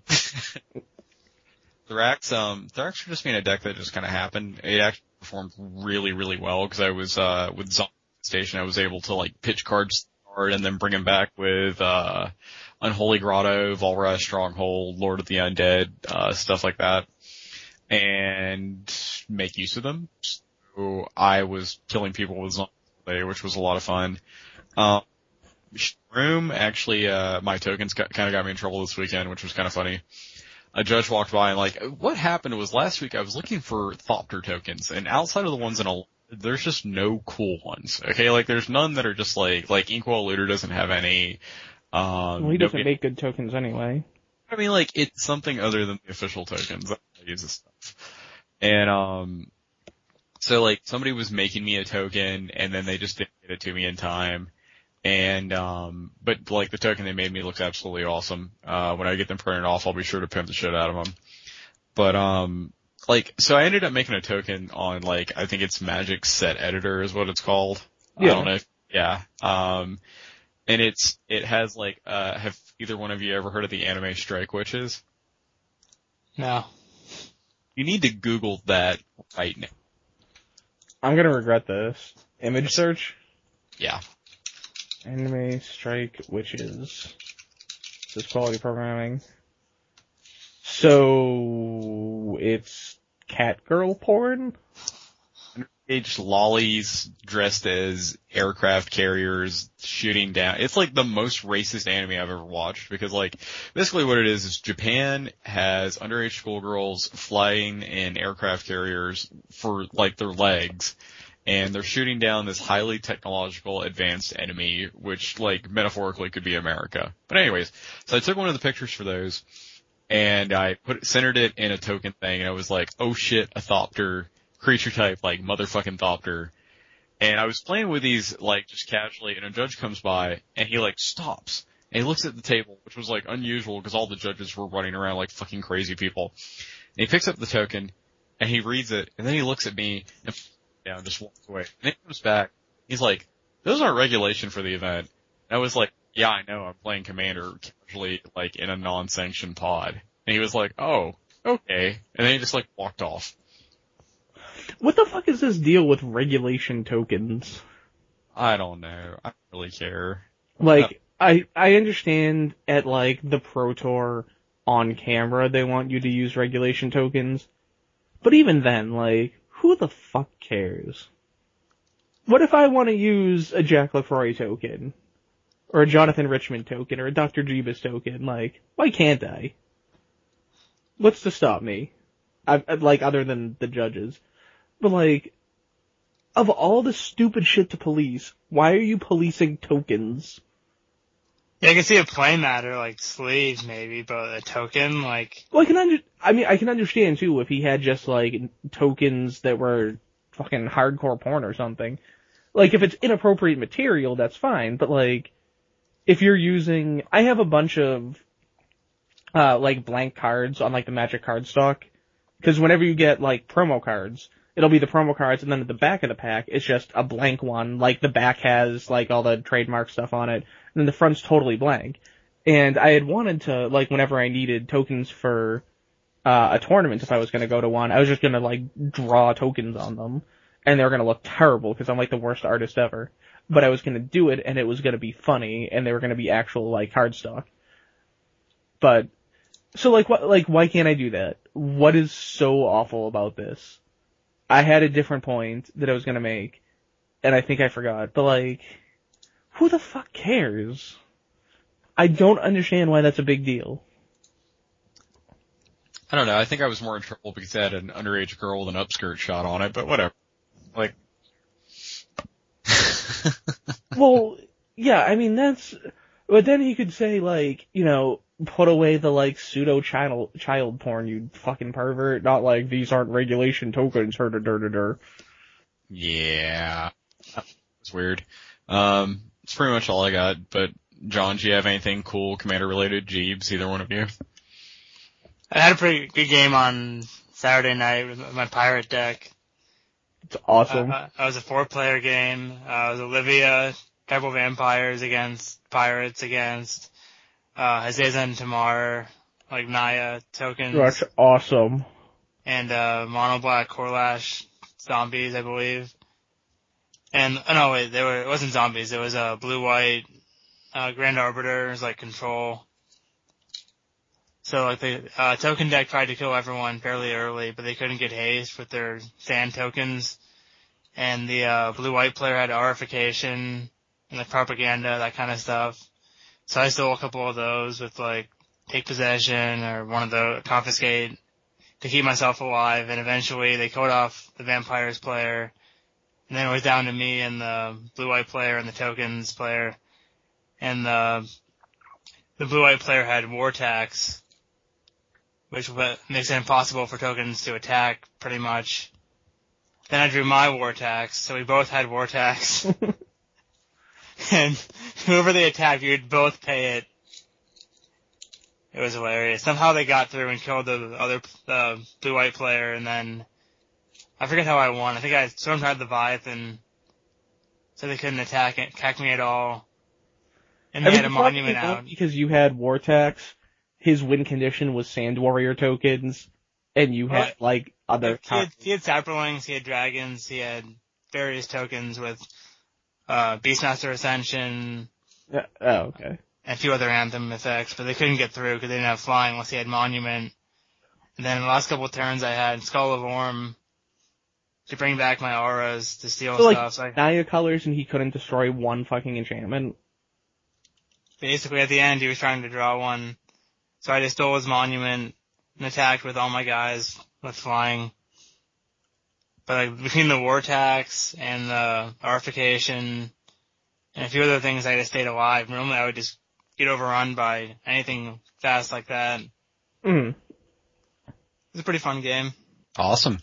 Thrax for just being a deck that just kind of happened. It actually performed really, really well because I was, with Zombie Station, I was able to like pitch cards hard and then bring them back with, Unholy Grotto, Volra Stronghold, Lord of the Undead, stuff like that. And make use of them. So I was killing people with zombies all day, which was a lot of fun. Shroom, actually, my tokens kind of got me in trouble this weekend, which was kind of funny. A judge walked by and like, what happened was last week I was looking for Thopter tokens, and outside of the ones in there's just no cool ones. Okay, like there's none that are just like Inkwell Looter doesn't have any. Well, he doesn't make good tokens anyway. I mean, like, it's something other than the official tokens that I use this stuff. And, so like, somebody was making me a token, and then they just didn't get it to me in time. And, but like, the token they made me looks absolutely awesome. When I get them printed off, I'll be sure to pimp the shit out of them. But, like, so I ended up making a token on, like, I think it's Magic Set Editor is what it's called. Yeah. I don't know if, yeah. And it has like, have either one of you ever heard of the anime Strike Witches? No. You need to Google that right now. I'm gonna regret this. Image search? Yeah. Anime Strike Witches. This is quality programming. So, it's cat girl porn? Underage lollies dressed as aircraft carriers shooting down. It's like the most racist anime I've ever watched because like, basically what it is Japan has underage schoolgirls flying in aircraft carriers for like their legs. And they're shooting down this highly technological advanced enemy, which like metaphorically could be America. But anyways, so I took one of the pictures for those and I centered it in a token thing and I was like, oh shit, a Thopter creature type, like motherfucking Thopter. And I was playing with these like just casually and a judge comes by and he like stops and he looks at the table, which was like unusual because all the judges were running around like fucking crazy people. And he picks up the token and he reads it and then he looks at me and down, just walks away. And then he comes back. He's like, those aren't regulation for the event. And I was like, yeah, I know. I'm playing Commander casually, like in a non-sanctioned pod. And he was like, oh, okay. And then he just like walked off. What the fuck is this deal with regulation tokens? I don't know. I don't really care. Like, I understand at like the Pro Tour on camera they want you to use regulation tokens. But even then, like, who the fuck cares? What if I want to use a Jack LaCroix token? Or a Jonathan Richmond token? Or a Dr. Jeebus token? Like, why can't I? what's to stop me? Like, other than the judges. But like, of all the stupid shit to police, why are you policing tokens? Yeah, I can see a play matter, like sleeves maybe, but a token, like... Well, I can understand too if he had just like tokens that were fucking hardcore porn or something. Like, if it's inappropriate material, that's fine, but like, if you're using, I have a bunch of, like blank cards on like the Magic card stock, because whenever you get like promo cards, it'll be the promo cards, and then at the back of the pack, it's just a blank one, like the back has like all the trademark stuff on it, and then the front's totally blank. And I had wanted to, like, whenever I needed tokens for, a tournament, if I was gonna go to one, I was just gonna like, draw tokens on them, and they were gonna look terrible, because I'm like the worst artist ever. But I was gonna do it, and it was gonna be funny, and they were gonna be actual, like, cardstock. But, so like, why can't I do that? What is so awful about this? I had a different point that I was gonna make, and I think I forgot, but like, who the fuck cares? I don't understand why that's a big deal. I don't know. I think I was more in trouble because I had an underage girl with an upskirt shot on it, but whatever. Like, well, yeah, I mean, but then he could say, like, you know, put away the, like, pseudo-child porn, you fucking pervert, not like, these aren't regulation tokens, her-da-der-da-der. yeah. It's weird. It's pretty much all I got, but John, do you have anything cool Commander-related? Jeebs, either one of you? I had a pretty good game on Saturday night with my pirate deck. It's awesome. It was a 4-player game. It was Olivia, Tribal Vampires against Pirates against Azazel and Tamar, like Naya tokens. That's awesome. And Mono Black Korlash zombies, I believe. And no, wait, it wasn't zombies. It was blue white Grand Arbiters, like Control. So like the token deck tried to kill everyone fairly early, but they couldn't get haste with their sand tokens. And the blue-white player had Aurification and like Propaganda, that kind of stuff. So I stole a couple of those with like Take Possession or one of the Confiscate to keep myself alive. And eventually they killed off the Vampires player. And then it was down to me and the blue-white player and the tokens player. And the blue-white player had War Tax, which makes it impossible for tokens to attack, pretty much. Then I drew my War Tax, so we both had War Tax. And whoever they attacked, you'd both pay it. It was hilarious. Somehow they got through and killed the other blue-white player, and then I forget how I won. I think I Stormtide Leviathan, so they couldn't attack me at all. And they had a monument out. Because you had War Tax, his win condition was Sand Warrior tokens, and you had, like, other... He had Saprolings, he had Dragons, he had various tokens with Beastmaster Ascension. Oh, okay. And a few other Anthem effects, but they couldn't get through because they didn't have flying unless he had Monument. And then in the last couple of turns I had Skull of Orm to bring back my auras to steal stuff. So Naya colors and he couldn't destroy one fucking enchantment? Basically, at the end, he was trying to draw one. So I just stole his monument and attacked with all my guys with flying. But like, between the War Tax and the Aurification and a few other things, I just stayed alive. Normally I would just get overrun by anything fast like that. Mm. It was a pretty fun game. Awesome.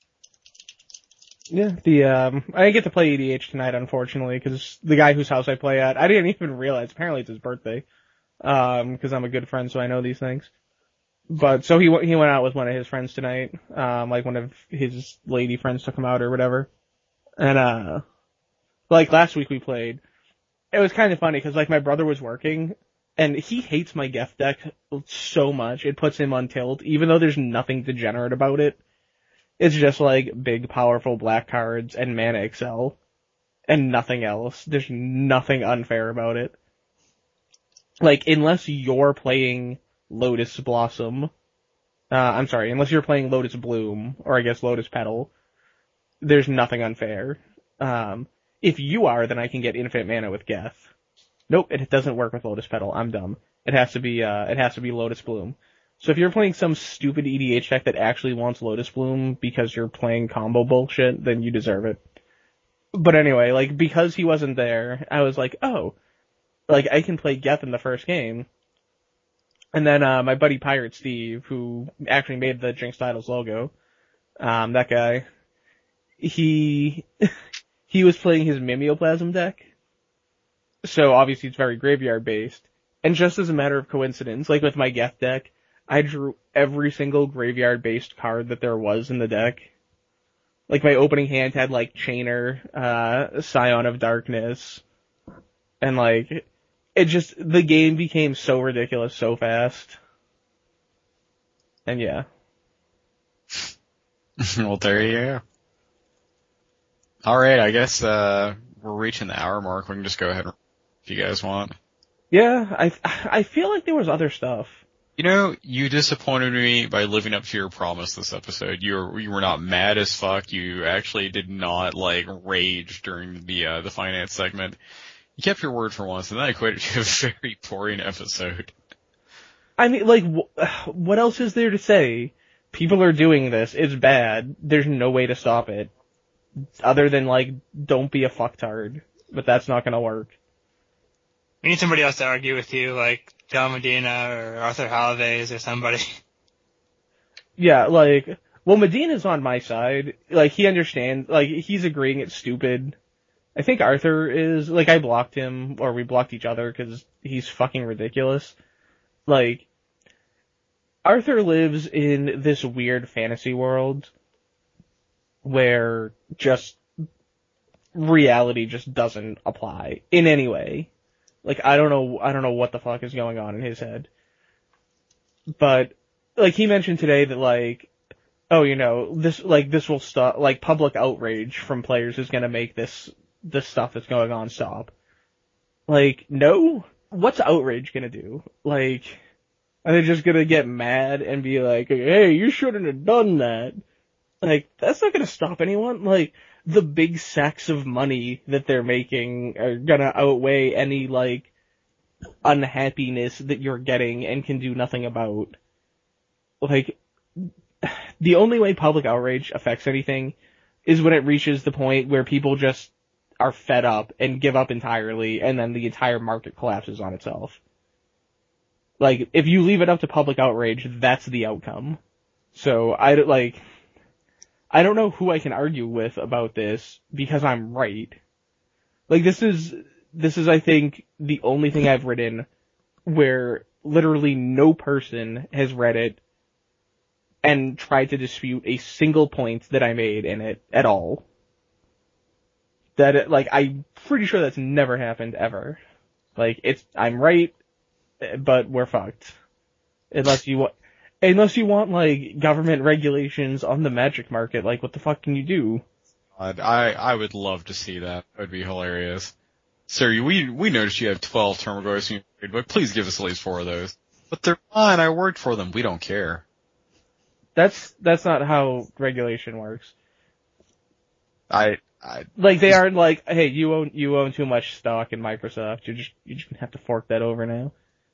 Yeah, I didn't get to play EDH tonight, unfortunately, because the guy whose house I play at, I didn't even realize, apparently it's his birthday, because I'm a good friend, so I know these things. But, so he went out with one of his friends tonight, like one of his lady friends took him out or whatever. And, like last week we played, it was kind of funny, because like my brother was working, and he hates my Geth deck so much, it puts him on tilt, even though there's nothing degenerate about it. It's just like big, powerful black cards and mana excel. And nothing else. There's nothing unfair about it. Like, unless you're playing Lotus Blossom, unless you're playing Lotus Bloom, or I guess Lotus Petal, there's nothing unfair. If you are, then I can get infinite mana with Geth. Nope, it doesn't work with Lotus Petal. I'm dumb. It has to be Lotus Bloom. So if you're playing some stupid EDH deck that actually wants Lotus Bloom because you're playing combo bullshit, then you deserve it. But anyway, like, because he wasn't there, I was like, oh, like, I can play Geth in the first game. And then, my buddy Pirate Steve, who actually made the Jinx Titles logo, that guy, he was playing his Mimeoplasm deck. So obviously it's very graveyard based. And just as a matter of coincidence, like with my Geth deck, I drew every single graveyard based card that there was in the deck. Like my opening hand had like Chainer, Scion of Darkness, and like, the game became so ridiculous so fast. And yeah. Well, there you go. Alright, I guess, we're reaching the hour mark. We can just go ahead if you guys want. Yeah, I feel like there was other stuff. You know, you disappointed me by living up to your promise this episode. You were not mad as fuck. You actually did not, like, rage during the finance segment. You kept your word for once, and then I equated to a very boring episode. I mean, like, what else is there to say? People are doing this. It's bad. There's no way to stop it. Other than, like, don't be a fucktard. But that's not gonna work. We need somebody else to argue with you, like John Medina or Arthur Halaves or somebody. Yeah, like, well, Medina's on my side. Like, he understands, like, he's agreeing it's stupid. I think Arthur is, like, I blocked him, or we blocked each other because he's fucking ridiculous. Like, Arthur lives in this weird fantasy world where just reality just doesn't apply in any way. Like, I don't know what the fuck is going on in his head. But, like, he mentioned today that, like, oh, you know, this will stop, like, public outrage from players is gonna make this stuff that's going on stop. Like, no? What's outrage gonna do? Like, are they just gonna get mad and be like, hey, you shouldn't have done that? Like, that's not gonna stop anyone. Like, the big sacks of money that they're making are gonna outweigh any, like, unhappiness that you're getting and can do nothing about. Like, the only way public outrage affects anything is when it reaches the point where people just are fed up and give up entirely, and then the entire market collapses on itself. Like, if you leave it up to public outrage, that's the outcome. So, I don't know who I can argue with about this, because I'm right. Like, this is, I think, the only thing I've written where literally no person has read it and tried to dispute a single point that I made in it at all. That, like, I'm pretty sure that's never happened ever. Like, I'm right, but we're fucked. Unless you want, like, government regulations on the Magic market, like, what the fuck can you do? I would love to see that. That would be hilarious. Sir, we noticed you have 12 Termagants in your trade book. Please give us at least 4 of those. But they're fine. I worked for them. We don't care. That's not how regulation works. Like, they aren't like, hey, you own too much stock in Microsoft. You just have to fork that over now.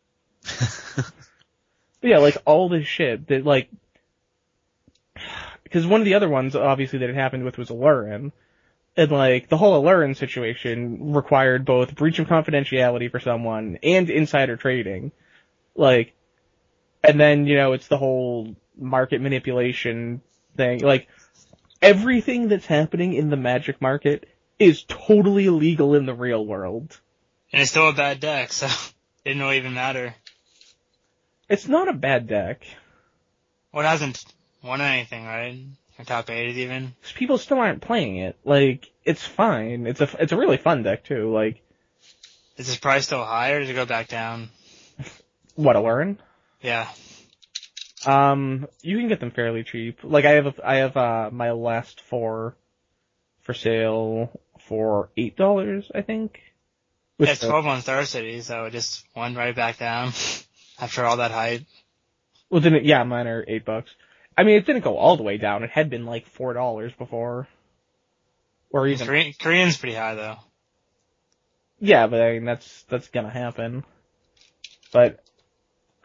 But yeah, like, all this shit that, like, because one of the other ones, obviously, that it happened with was Alurin. And, like, the whole Alurin situation required both breach of confidentiality for someone and insider trading. Like, and then, you know, it's the whole market manipulation thing. Like, everything that's happening in the Magic market is totally illegal in the real world. And it's still a bad deck, so it didn't really even matter. It's not a bad deck. Well, it hasn't won anything, right? Or top 8 even. People still aren't playing it. Like, it's fine. It's a really fun deck too. Like, is this price still high or does it go back down? What, Alurin? Yeah. You can get them fairly cheap. Like, I have my last 4 for sale for $8, I think. Yeah, it's 12 on Star City, so it just went right back down after all that hype. Well, mine are $8. I mean, it didn't go all the way down. It had been like $4 before. Or even... Korean's pretty high though. Yeah, but I mean, that's gonna happen. But,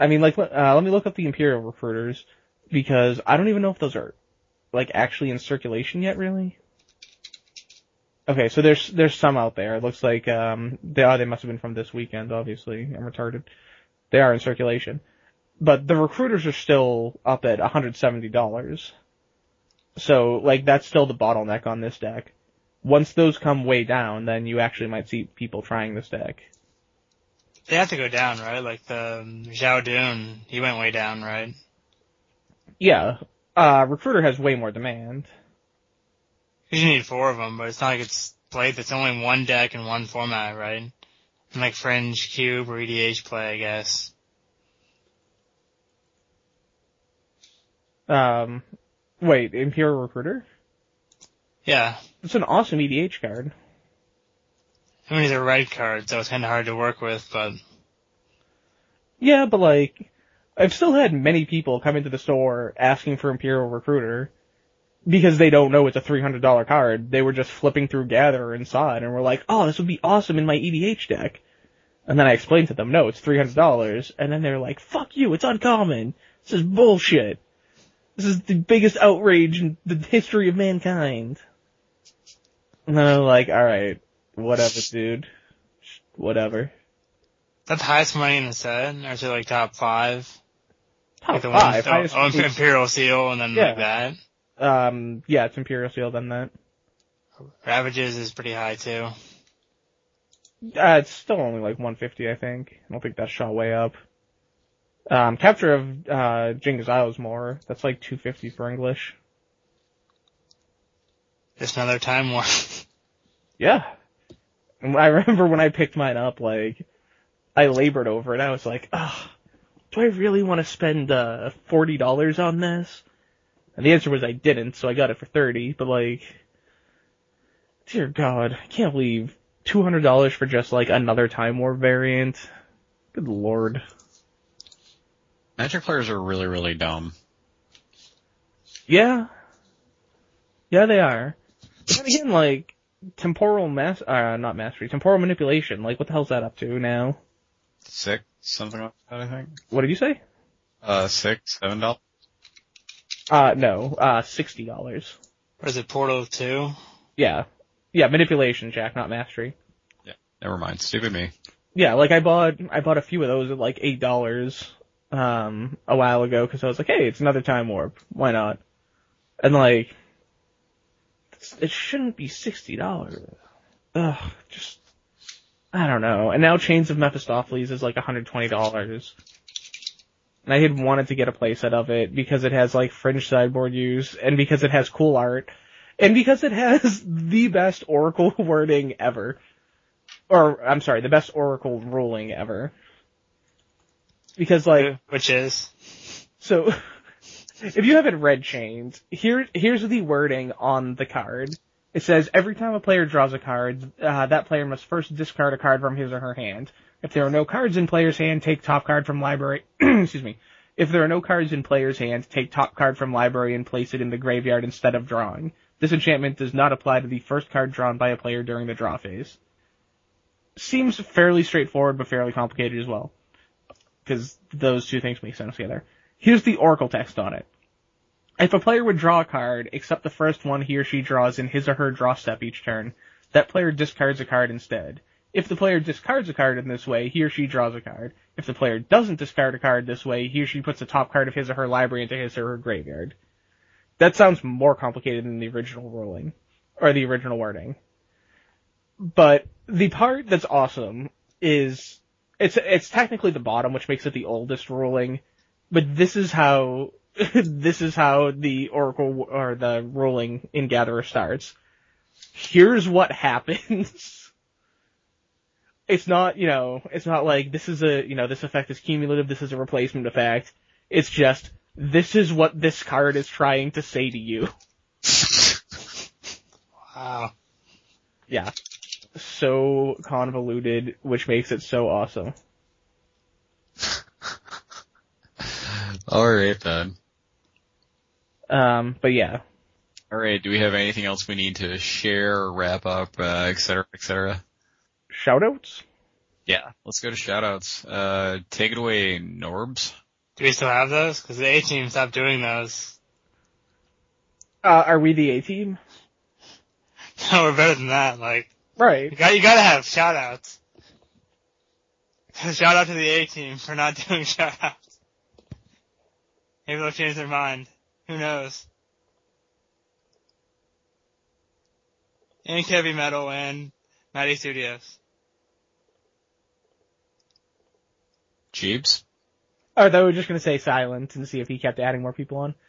I mean, like, let me look up the Imperial recruiters, because I don't even know if those are, like, actually in circulation yet, really. Okay, so there's some out there. It looks like, they must have been from this weekend, obviously. I'm retarded. They are in circulation. But the recruiters are still up at $170. So, like, that's still the bottleneck on this deck. Once those come way down, then you actually might see people trying this deck. They have to go down, right? Like the Zhao Dun, he went way down, right? Yeah. Recruiter has way more demand. You need 4 of them, but it's not like it's played. It's only one deck in one format, right? And like Fringe, Cube, or EDH play, I guess. Wait, Imperial Recruiter? Yeah. It's an awesome EDH card. I mean, he's a red card, so it's kind of hard to work with, but... Yeah, but like, I've still had many people come into the store asking for Imperial Recruiter because they don't know it's a $300 card. They were just flipping through Gather and saw it and were like, oh, this would be awesome in my EDH deck. And then I explained to them, no, it's $300. And then they're like, fuck you, it's uncommon. This is bullshit. This is the biggest outrage in the history of mankind. And then I'm like, alright, whatever, dude. Whatever. Is that the highest money in the set? Or is it like top 5? Top like the 5. Imperial Seal and then like that? Yeah, it's Imperial Seal, then that. Ravages is pretty high too. It's still only like 150, I think. I don't think that's shot way up. Capture of, Genghis Isle is more. That's like 250 for English. Just another time war. Yeah. I remember when I picked mine up, like, I labored over it. I was like, do I really want to spend, $40 on this? And the answer was I didn't, so I got it for $30, but like, dear God, I can't believe $200 for just like another Time War variant. Good Lord. Magic players are really, really dumb. Yeah. Yeah, they are. But then again, like, temporal temporal manipulation, like, what the hell's that up to now? 6, something like that, I think. What did you say? $6, $7. No, $60. Or is it Portal 2? Yeah. Yeah, manipulation, Jack, not mastery. Yeah, never mind. Stupid me. Yeah, like, I bought a few of those at like $8, a while ago, cause I was like, hey, it's another Time Warp. Why not? And like, it shouldn't be $60. Ugh, just, I don't know. And now Chains of Mephistopheles is like $120. And I had wanted to get a playset of it because it has like Fringe sideboard use, and because it has cool art, and because it has the best Oracle wording ever. Or, I'm sorry, the best Oracle ruling ever. Because like... Which is? So, if you haven't read Chains, here's the wording on the card. It says, every time a player draws a card, that player must first discard a card from his or her hand. If there are no cards in player's hand, take top card from library, excuse me. If there are no cards in player's hand, take top card from library and place it in the graveyard instead of drawing. This enchantment does not apply to the first card drawn by a player during the draw phase. Seems fairly straightforward, but fairly complicated as well. Because those two things make sense together. Here's the Oracle text on it. If a player would draw a card, except the first one he or she draws in his or her draw step each turn, that player discards a card instead. If the player discards a card in this way, he or she draws a card. If the player doesn't discard a card this way, he or she puts the top card of his or her library into his or her graveyard. That sounds more complicated than the original ruling, or the original wording. But the part that's awesome is, it's technically the bottom, which makes it the oldest ruling, but this is how the Oracle, or the ruling in Gatherer starts. Here's what happens. It's not, it's not like this is this effect is cumulative, this is a replacement effect. It's just, this is what this card is trying to say to you. Wow. Yeah. So convoluted, which makes it so awesome. Alright then. But yeah. Alright, do we have anything else we need to share or wrap up, et cetera, et cetera? Shoutouts? Yeah, let's go to shoutouts. Take it away, Norbs. Do we still have those? Because the A-team stopped doing those. Are we the A-team? No, we're better than that. Like, Right. you gotta have shoutouts. Shout out to the A-team for not doing shoutouts. Maybe they'll change their mind. Who knows? And Heavy Metal and Matty Studios. Jeebs. Or though we're just gonna say silent and see if he kept adding more people on.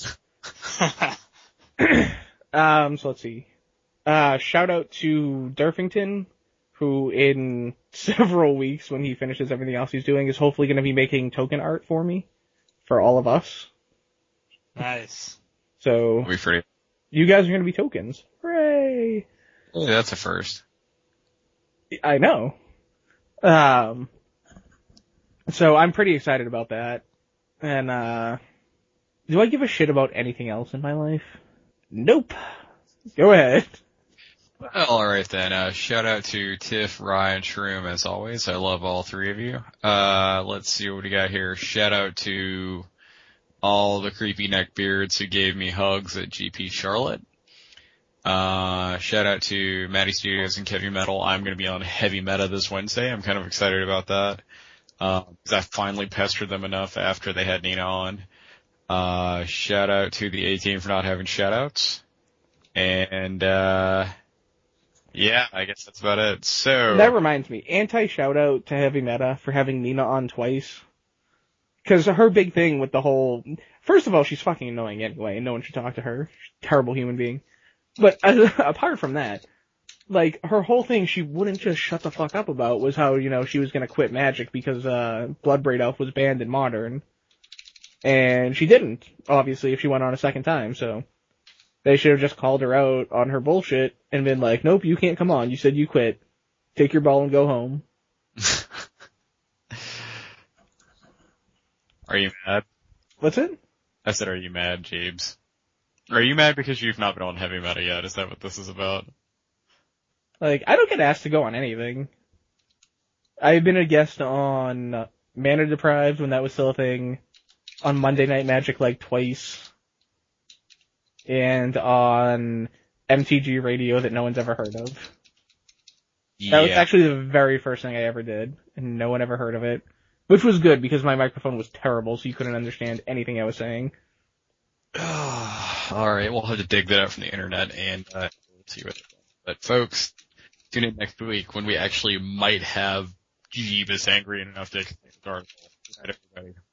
So let's see. Shout out to Durfington, who in several weeks, when he finishes everything else he's doing, is hopefully going to be making token art for me, for all of us. Nice. So, We free. you guys are going to be tokens. Hooray! Yeah, that's a first. I know. So I'm pretty excited about that. And, do I give a shit about anything else in my life? Nope. Go ahead. Well, alright then, shout out to Tiff, Ryan, Shroom, as always. I love all three of you. Let's see what we got here. Shout out to all the creepy neckbeards who gave me hugs at GP Charlotte. Shout out to Matty Studios and Heavy Metal. I'm gonna be on Heavy Meta this Wednesday. I'm kind of excited about that. Cause I finally pestered them enough after they had Nina on. Shout out to the A-team for not having shoutouts. And, yeah, I guess that's about it. So. That reminds me, anti-shout out to Heavy Meta for having Nina on twice. Cause her big thing with the whole, first of all, she's fucking annoying anyway, and no one should talk to her. She's a terrible human being. But apart from that, like, her whole thing she wouldn't just shut the fuck up about was how, she was gonna quit Magic because, Bloodbraid Elf was banned in Modern. And she didn't, obviously, if she went on a second time, so. They should have just called her out on her bullshit and been like, nope, you can't come on. You said you quit. Take your ball and go home. Are you mad? What's it? I said, are you mad, Jeebs? Are you mad because you've not been on Heavy Meta yet? Is that what this is about? Like, I don't get asked to go on anything. I've been a guest on Mana Deprived when that was still a thing. On Monday Night Magic like twice. And on MTG Radio that no one's ever heard of. Yeah. That was actually the very first thing I ever did, and no one ever heard of it. Which was good, because my microphone was terrible, so you couldn't understand anything I was saying. Alright, we'll have to dig that out from the internet and, see what it is. But folks, tune in next week when we actually might have Jeebus angry enough to start. Good night, everybody.